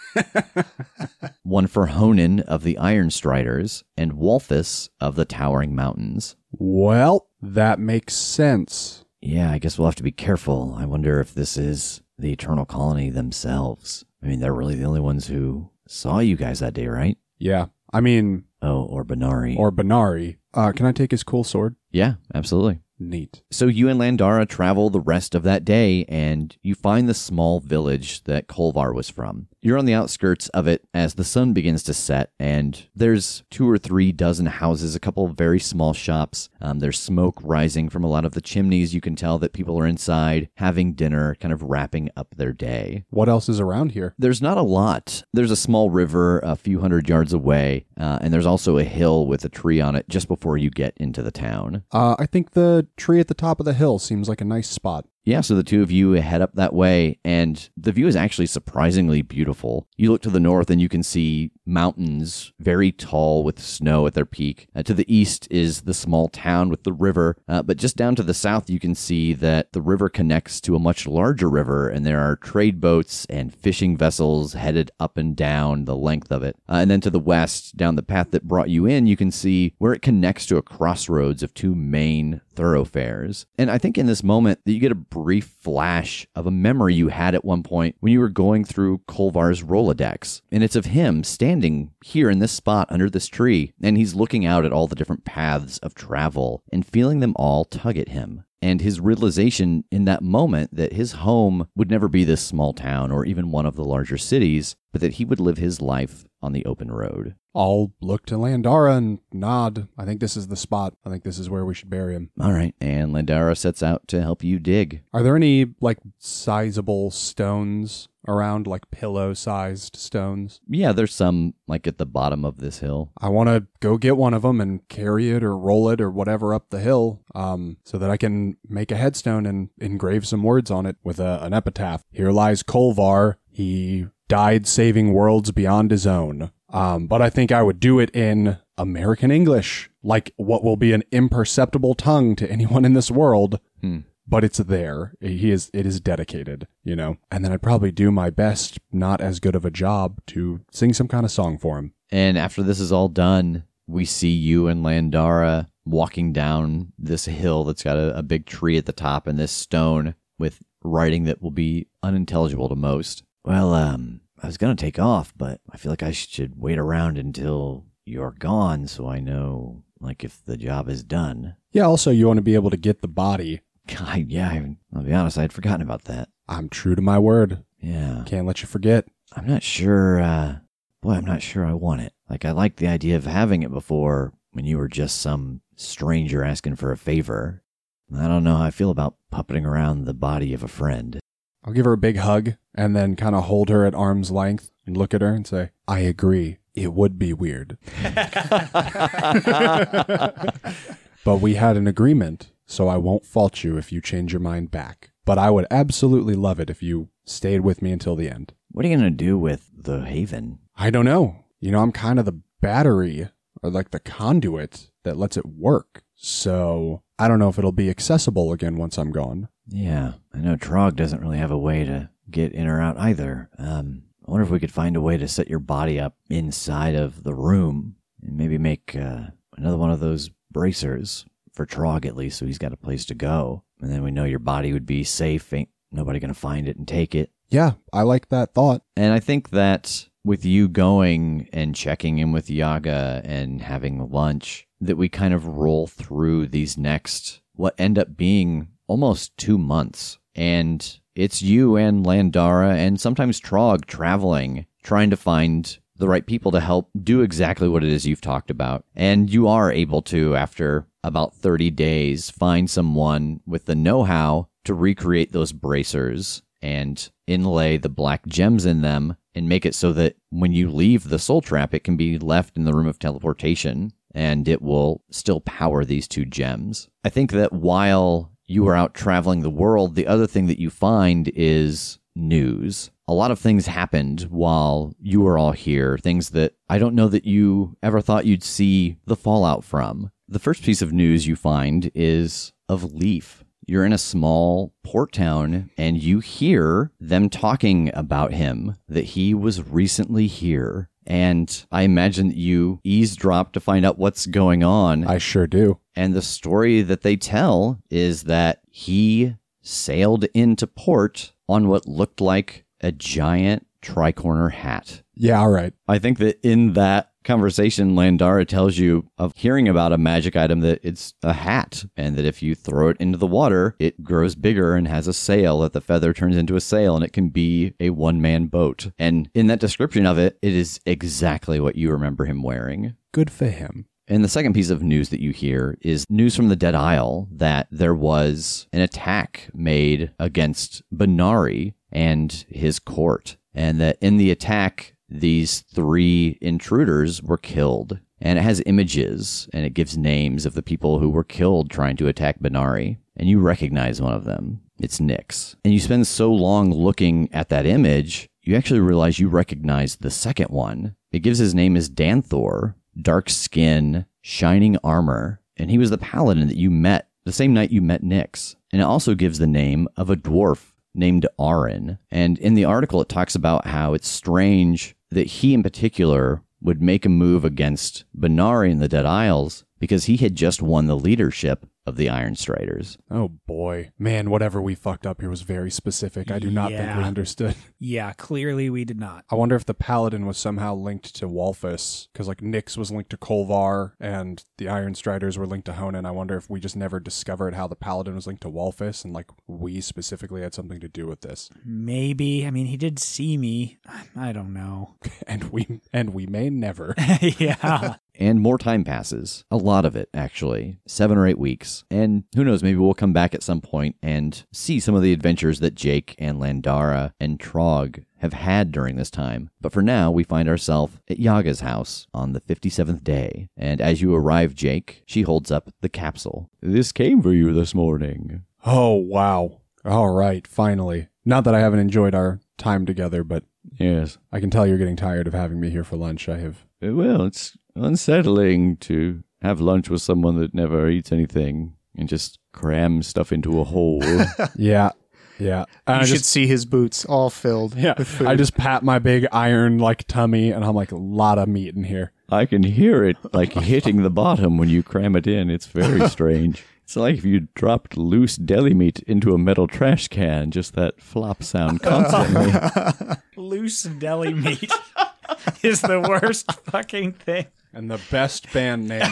one for Honan of the Iron Striders, and Wolfus of the Towering Mountains. Well, that makes sense. Yeah, I guess we'll have to be careful. I wonder if this is the Eternal Colony themselves. I mean, they're really the only ones who saw you guys that day, right? Yeah. I mean... Oh, or Benari. Or Benari. Can I take his cool sword? Yeah, absolutely. Neat. So you and Landara travel the rest of that day, and you find the small village that Kolvar was from. You're on the outskirts of it as the sun begins to set, and there's 2 or 3 dozen houses, a couple of very small shops. There's smoke rising from a lot of the chimneys. You can tell that people are inside having dinner, kind of wrapping up their day. What else is around here? There's not a lot. There's a small river a few hundred yards away, and there's also a hill with a tree on it just before you get into the town. I think the tree at the top of the hill seems like a nice spot. Yeah, so the two of you head up that way, and the view is actually surprisingly beautiful. You look to the north, and you can see mountains very tall with snow at their peak. To the east is the small town with the river, but just down to the south, you can see that the river connects to a much larger river, and there are trade boats and fishing vessels headed up and down the length of it. And then to the west, down the path that brought you in, you can see where it connects to a crossroads of 2 main thoroughfares. And I think in this moment that you get a brief flash of a memory you had at one point when you were going through Kolvar's Rolodex. And it's of him standing here in this spot under this tree, and he's looking out at all the different paths of travel and feeling them all tug at him. And his realization in that moment that his home would never be this small town or even one of the larger cities, but that he would live his life on the open road. I'll look to Landara and nod. I think this is the spot. I think this is where we should bury him. All right. And Landara sets out to help you dig. Are there any, sizable stones around, pillow-sized stones? Yeah, there's some, at the bottom of this hill. I want to go get one of them and carry it or roll it or whatever up the hill, so that I can make a headstone and engrave some words on it with an epitaph. Here lies Kolvar. He died saving worlds beyond his own. But I think I would do it in American English, like what will be an imperceptible tongue to anyone in this world. But it's there. It is dedicated, And then I'd probably do my best, not as good of a job, to sing some kind of song for him. And after this is all done, we see you and Landara walking down this hill that's got a big tree at the top and this stone with writing that will be unintelligible to most. Well, I was going to take off, but I feel like I should wait around until you're gone so I know, if the job is done. Yeah, also you want to be able to get the body. I'll be honest, I had forgotten about that. I'm true to my word. Yeah. Can't let you forget. I'm not sure, I'm not sure I want it. I liked the idea of having it before when you were just some stranger asking for a favor. I don't know how I feel about puppeting around the body of a friend. I'll give her a big hug and then kind of hold her at arm's length and look at her and say, I agree. It would be weird. But we had an agreement, so I won't fault you if you change your mind back. But I would absolutely love it if you stayed with me until the end. What are you going to do with the Haven? I don't know. I'm kind of the battery or the conduit that lets it work. So I don't know if it'll be accessible again once I'm gone. Yeah, I know Trog doesn't really have a way to get in or out either. I wonder if we could find a way to set your body up inside of the room and maybe make another one of those bracers for Trog at least, so he's got a place to go. And then we know your body would be safe. Ain't nobody going to find it and take it. Yeah, I like that thought. And I think that with you going and checking in with Yaga and having lunch, that we kind of roll through these next, what end up being almost 2 months. And it's you and Landara and sometimes Trog traveling, trying to find the right people to help do exactly what it is you've talked about. And you are able to, after about 30 days, find someone with the know-how to recreate those bracers and inlay the black gems in them and make it so that when you leave the soul trap, it can be left in the room of teleportation and it will still power these 2 gems. I think that while you are out traveling the world, the other thing that you find is news. A lot of things happened while you were all here, things that I don't know that you ever thought you'd see the fallout from. The first piece of news you find is of Leaf. You're in a small port town and you hear them talking about him, that he was recently here. And I imagine that you eavesdrop to find out what's going on. I sure do. And the story that they tell is that he sailed into port on what looked like a giant tricorner hat. Yeah, all right. I think that in that conversation, Landara tells you of hearing about a magic item that it's a hat, and that if you throw it into the water, it grows bigger and has a sail, that the feather turns into a sail, and it can be a one-man boat. And in that description of it, it is exactly what you remember him wearing. Good for him. And the second piece of news that you hear is news from the Dead Isle that there was an attack made against Benari and his court, and that in the attack, these 3 intruders were killed. And it has images, and it gives names of the people who were killed trying to attack Benari. And you recognize one of them. It's Nyx. And you spend so long looking at that image, you actually realize you recognize the second one. It gives his name as Danthor, dark skin, shining armor. And he was the paladin that you met the same night you met Nyx. And it also gives the name of a dwarf named Arin. And in the article, it talks about how it's strange that he in particular would make a move against Benari in the Dead Isles because he had just won the leadership of the Iron Striders. Oh boy. Man, whatever we fucked up here was very specific. I do not think we understood. Yeah, clearly we did not. I wonder if the Paladin was somehow linked to Walfus, because like Nyx was linked to Kolvar and the Iron Striders were linked to Honan. I wonder if we just never discovered how the Paladin was linked to Walfus and like we specifically had something to do with this. Maybe. I mean, he did see me. I don't know. and we may never. Yeah. And more time passes. A lot of it, actually. 7 or 8 weeks. And who knows, maybe we'll come back at some point and see some of the adventures that Jake and Landara and Trog have had during this time. But for now, we find ourselves at Yaga's house on the 57th day. And as you arrive, Jake, she holds up the capsule. This came for you this morning. Oh, wow. All right, finally. Not that I haven't enjoyed our time together, but Yes. I can tell you're getting tired of having me here for lunch. I have... Well, it's unsettling to have lunch with someone that never eats anything and just crams stuff into a hole. Yeah. Yeah. You should see his boots all filled with food. I just pat my big iron like tummy and I'm like, a lot of meat in here. I can hear it like hitting the bottom when you cram it in. It's very strange. It's like if you dropped loose deli meat into a metal trash can, just that flop sound constantly. Loose deli meat is the worst fucking thing. And the best band name.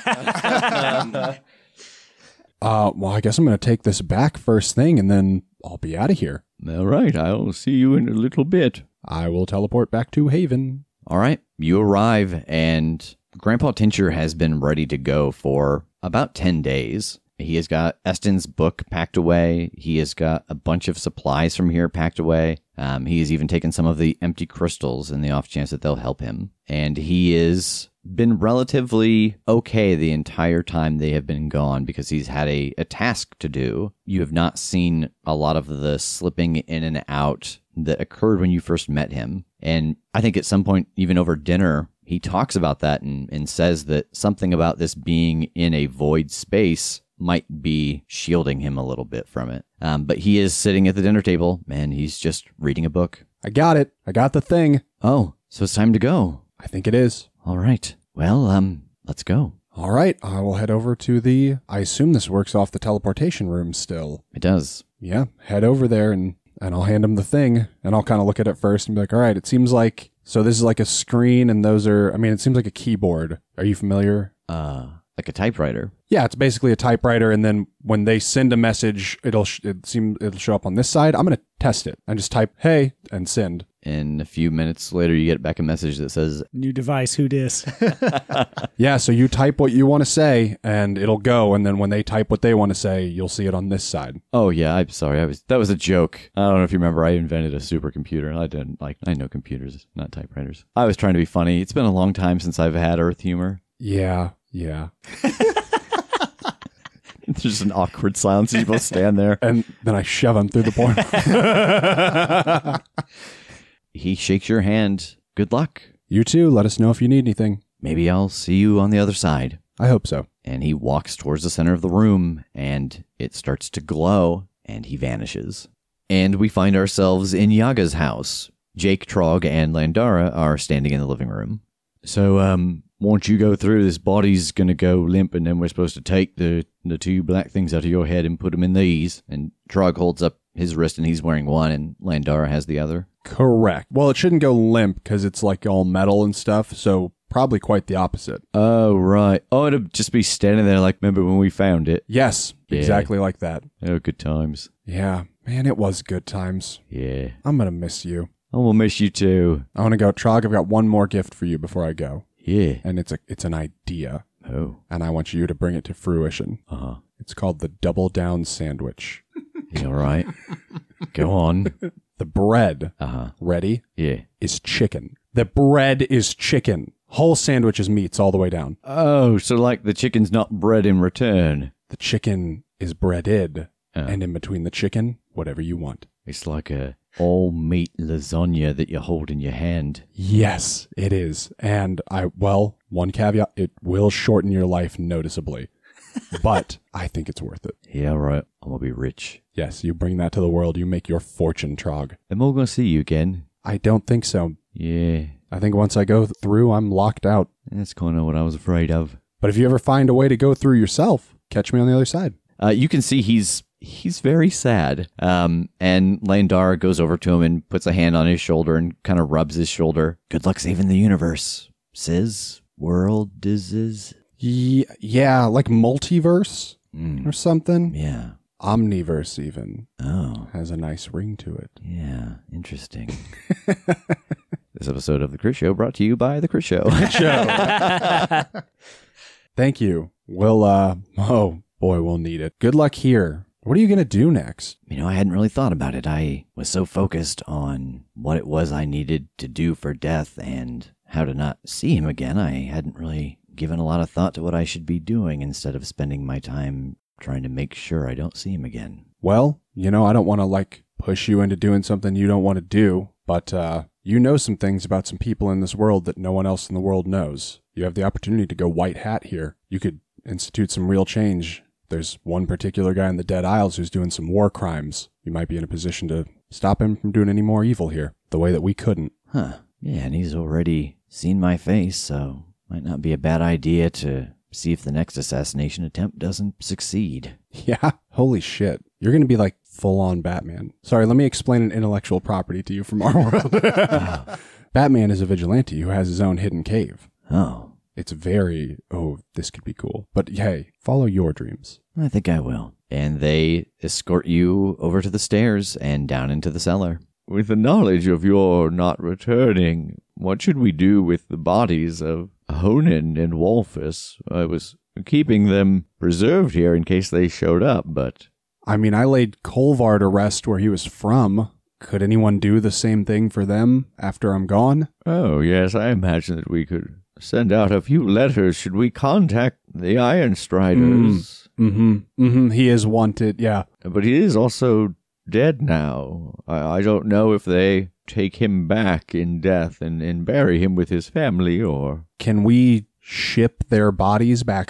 Well, I guess I'm going to take this back first thing and then I'll be out of here. All right, I'll see you in a little bit. I will teleport back to Haven. All right, you arrive and Grandpa Tincher has been ready to go for about 10 days. He has got Eston's book packed away. He has got a bunch of supplies from here packed away. He has even taken some of the empty crystals in the off chance that they'll help him. And he has been relatively okay the entire time they have been gone because he's had a task to do. You have not seen a lot of the slipping in and out that occurred when you first met him. And I think at some point, even over dinner, he talks about that and says that something about this being in a void space might be shielding him a little bit from it. But he is sitting at the dinner table, and he's just reading a book. I got it. I got the thing. Oh, so it's time to go. I think it is. All right. Well, let's go. All right. I will head over to I assume this works off the teleportation room still. It does. Yeah. Head over there and I'll hand him the thing and I'll kind of look at it first and be like, all right, it seems like, so this is like a screen and those are, I mean, it seems like a keyboard. Are you familiar? Like a typewriter. Yeah, it's basically a typewriter, and then when they send a message, it'll show up on this side. I'm gonna test it and just type "hey" and send. And a few minutes later, you get back a message that says, New device, who dis? Yeah, so you type what you want to say, and it'll go. And then when they type what they want to say, you'll see it on this side. "Oh yeah, I'm sorry. That was a joke. I don't know if you remember. I invented a supercomputer. I know computers, not typewriters. I was trying to be funny. It's been a long time since I've had Earth humor." Yeah. There's just an awkward silence as you both stand there. And then I shove him through the portal. He shakes your hand. Good luck. You too. Let us know if you need anything. Maybe I'll see you on the other side. I hope so. And he walks towards the center of the room, and it starts to glow, and he vanishes. And we find ourselves in Yaga's house. Jake, Trog, and Landara are standing in the living room. So, once you go through, this body's going to go limp, and then we're supposed to take the two black things out of your head and put them in these. And Trog holds up his wrist, and he's wearing one, and Landara has the other. Correct. Well, it shouldn't go limp because it's like all metal and stuff, so probably quite the opposite. Oh, right. Oh, it'll just be standing there like, remember when we found it? Yes, Yeah. exactly like that. Oh, good times. Yeah, man, it was good times. Yeah. I'm going to miss you. I will miss you too. I want to go. Trog, I've got one more gift for you before I go. Yeah. And it's an idea. Oh. And I want you to bring it to fruition. Uh-huh. It's called the Double Down Sandwich. You all right? Go on. The bread, Uh-huh. ready, Yeah. is chicken. The bread is chicken. Whole sandwich is meats all the way down. Oh, so like the chicken's not bread in return. The chicken is breaded. Oh. And in between the chicken, whatever you want. It's like a all-meat lasagna that you hold in your hand. Yes, it is. And one caveat, it will shorten your life noticeably. But I think it's worth it. Yeah, all right. I'm going to be rich. Yes, you bring that to the world, you make your fortune, Trog. Am I going to see you again? I don't think so. Yeah. I think once I go through, I'm locked out. That's kind of what I was afraid of. But if you ever find a way to go through yourself, catch me on the other side. You can see he's very sad. And Landara goes over to him and puts a hand on his shoulder and kind of rubs his shoulder. Good luck saving the universe. Says world disease. Yeah, like multiverse or something. Yeah. Omniverse even. Oh. Has a nice ring to it. Yeah. Interesting. This episode of The Chris Show brought to you by The Chris Show. Thank you. Oh boy, we'll need it. Good luck here. What are you going to do next? You know, I hadn't really thought about it. I was so focused on what it was I needed to do for Death and how to not see him again. I hadn't really given a lot of thought to what I should be doing instead of spending my time trying to make sure I don't see him again. Well, I don't want to push you into doing something you don't want to do, but you know some things about some people in this world that no one else in the world knows. You have the opportunity to go white hat here. You could institute some real change. There's one particular guy in the Dead Isles who's doing some war crimes. You might be in a position to stop him from doing any more evil here, the way that we couldn't. Huh. Yeah, and he's already seen my face, so might not be a bad idea to see if the next assassination attempt doesn't succeed. Yeah? Holy shit. You're going to be full-on Batman. Sorry, let me explain an intellectual property to you from our world. Batman is a vigilante who has his own hidden cave. Oh. It's this could be cool. But hey, follow your dreams. I think I will. And they escort you over to the stairs and down into the cellar. With the knowledge of your not returning, what should we do with the bodies of Honan and Wolfus? I was keeping them preserved here in case they showed up, but... I mean, I laid Kolvar to rest where he was from. Could anyone do the same thing for them after I'm gone? Oh, yes, I imagine that we could send out a few letters. Should we contact the Iron Striders? He is wanted, yeah. But he is also dead now. I don't know if they take him back in death and bury him with his family, or... Can we ship their bodies back home?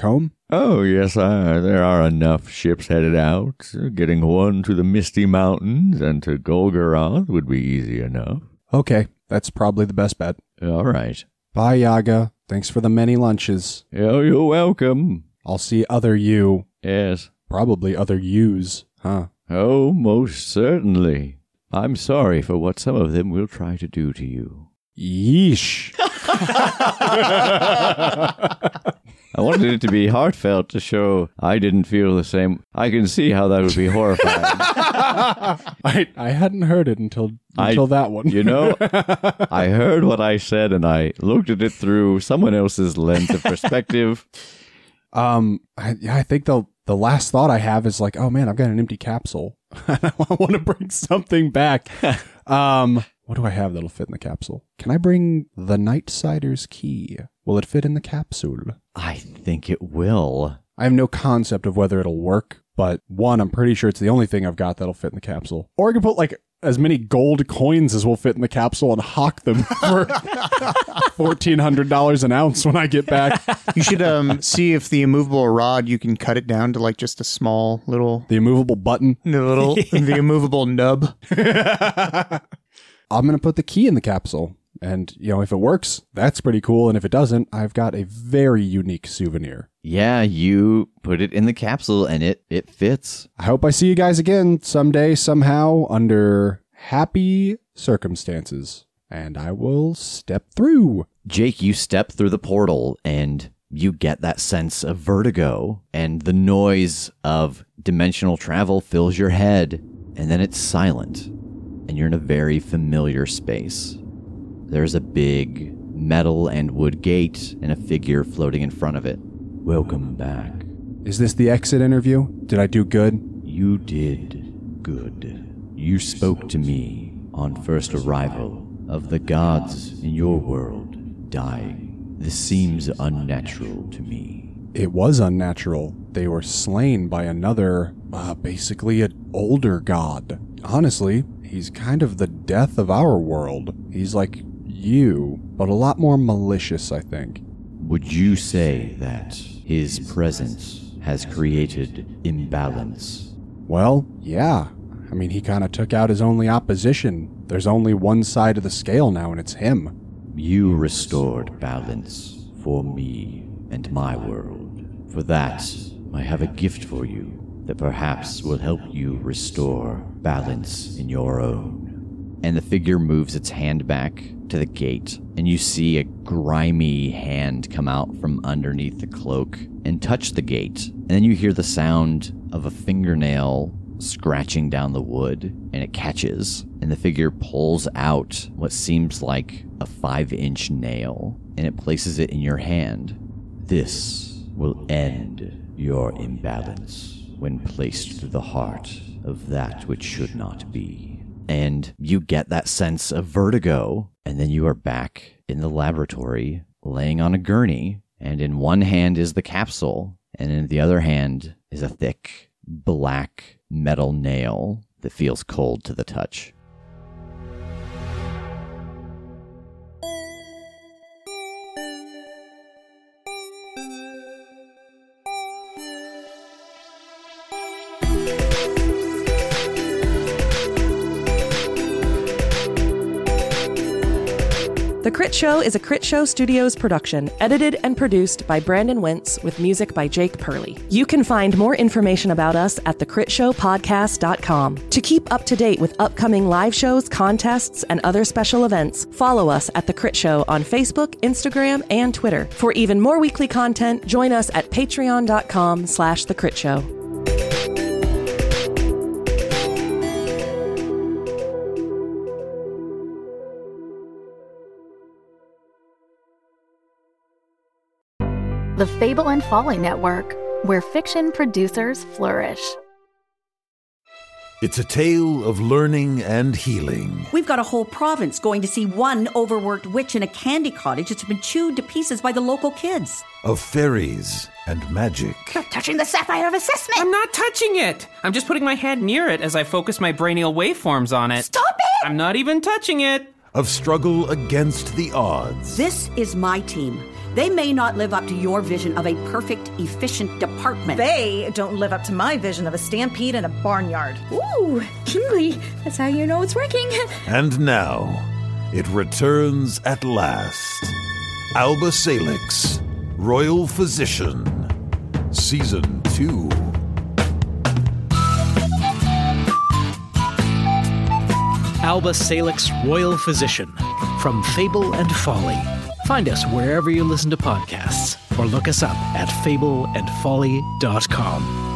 Oh, yes, there are enough ships headed out. Getting one to the Misty Mountains and to Golgoroth would be easy enough. Okay, that's probably the best bet. All right. Bye, Yaga. Thanks for the many lunches. Oh, you're welcome. I'll see other you. Yes. Probably other yous, huh? Oh, most certainly. I'm sorry for what some of them will try to do to you. Yeesh. I wanted it to be heartfelt to show I didn't feel the same. I can see how that would be horrifying. I hadn't heard it until that one. You know, I heard what I said and I looked at it through someone else's lens of perspective. I think the last thought I have is like, oh man, I've got an empty capsule. I want to bring something back. What do I have that'll fit in the capsule? Can I bring the Nightsider's key? Will it fit in the capsule? I think it will. I have no concept of whether it'll work, but one, I'm pretty sure it's the only thing I've got that'll fit in the capsule. Or I can put like as many gold coins as will fit in the capsule and hawk them for $1,400 an ounce when I get back. You should see if the immovable rod, you can cut it down to like just a small little... The immovable button. The immovable nub. I'm going to put the key in the capsule. And, you know, if it works, that's pretty cool. And if it doesn't, I've got a very unique souvenir. Yeah, you put it in the capsule and it fits. I hope I see you guys again someday, somehow, under happy circumstances. And I will step through. Jake, you step through the portal and you get that sense of vertigo. And the noise of dimensional travel fills your head. And then it's silent. And you're in a very familiar space. There's a big metal and wood gate and a figure floating in front of it. Welcome back. Is this the exit interview? Did I do good? You did good. You spoke to me on first arrival of the gods in your world dying. This seems unnatural to me. It was unnatural. They were slain by another, basically an older god. Honestly, he's kind of the death of our world. He's like you, but a lot more malicious, I think. Would you say that his presence has created imbalance? Well, yeah. I mean, he kind of took out his only opposition. There's only one side of the scale now, and it's him. You restored balance for me and my world. For that, I have a gift for you that perhaps will help you restore balance in your own. And the figure moves its hand back to the gate, and you see a grimy hand come out from underneath the cloak and touch the gate. And then you hear the sound of a fingernail scratching down the wood, and it catches, and the figure pulls out what seems like a 5-inch nail, and it places it in your hand. This will end your imbalance when placed through the heart of that which should not be. And you get that sense of vertigo, and then you are back in the laboratory, laying on a gurney, and in one hand is the capsule, and in the other hand is a thick, black metal nail that feels cold to the touch. The Crit Show is a Crit Show Studios production, edited and produced by Brandon Wentz with music by Jake Purley. You can find more information about us at thecritshowpodcast.com. To keep up to date with upcoming live shows, contests, and other special events, follow us at The Crit Show on Facebook, Instagram, and Twitter. For even more weekly content, join us at patreon.com/thecritShow. The Fable and Folly Network, where fiction producers flourish. It's a tale of learning and healing. We've got a whole province going to see one overworked witch in a candy cottage that's been chewed to pieces by the local kids. Of fairies and magic. You're touching the sapphire of assessment. I'm not touching it. I'm just putting my hand near it as I focus my brainial waveforms on it. Stop it! I'm not even touching it. Of struggle against the odds. This is my team. They may not live up to your vision of a perfect, efficient department. They don't live up to my vision of a stampede in a barnyard. Ooh, Kingly, that's how you know it's working. And now, it returns at last. Alba Salix, Royal Physician, Season 2. Alba Salix, Royal Physician, from Fable and Folly. Find us wherever you listen to podcasts, or look us up at fableandfolly.com.